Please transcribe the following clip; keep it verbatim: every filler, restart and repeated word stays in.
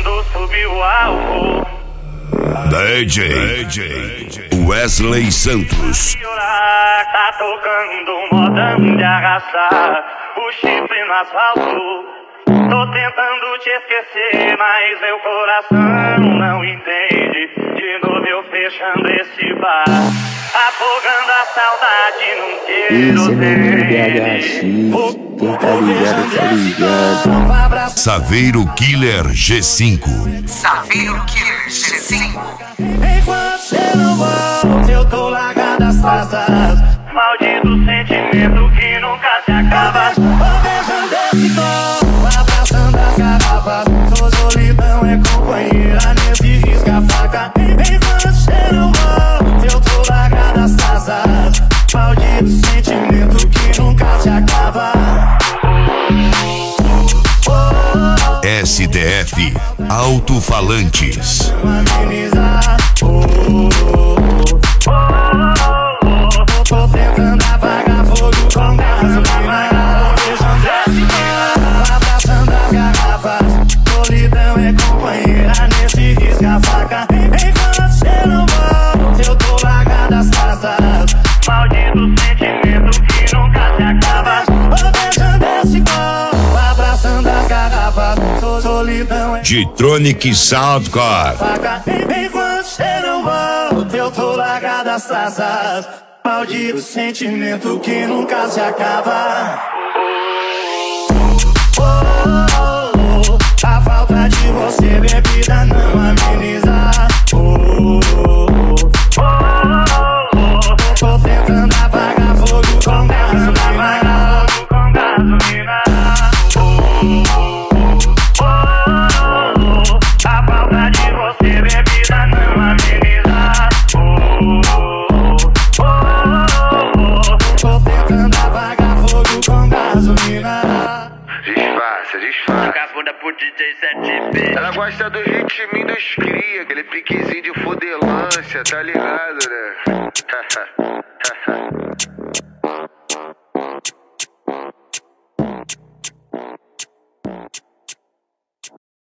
quando subiu o álcool. D J, D J Wesley Santos. Tá tocando um modão de arrastar o chifre no asfalto. Tô tentando te esquecer, mas meu coração não entende. De novo eu fechando esse bar, afogando a saudade num Esse é meu mano B querosene. H X, quem tá ligado tá ligado. Saveiro Killer G cinco. Saveiro Killer G cinco. Enquanto você não volta, eu tô largado as traças. Maldito sentimento que nunca se acaba. Tô beijando esse copo, abraçando as garrafas. Sou solidão, é companheira nesse risca-faca. Enquanto você não volta, eu tô largado as traças. Maldito sentimento que nunca se acaba. S D F Alto-Falantes. Amenizar, oh, oh, oh, oh. Tô tentando apagar fogo com gasolina. Beijando esse cara, abraçando as garrafas. Solidão é companheira nesse risca-faca. Enquanto você não volta, eu tô largado as taças. Maldito sentimento que nunca se acaba. Tô beijando esse copo, abraçando as garrafas. Solidão é G-Tronic Soundcore. enquanto você não volta, eu tô largado as taças. Maldito sentimento que nunca se acaba. Oh, oh, oh, a falta de você, bebida, não ameniza. Oh, oh, oh, oh, tô tentando apagar fogo com gasolina. Com gasolina. A falta de você, bebida, não ameniza. Oh, oh, oh, tô tentando apagar fogo com gasolina. Disfarça, disfarça. Vagabunda pro D J sete B. Ela gosta do ritminho dos cria, aquele piquezinho de fudelância, tá ligado, né?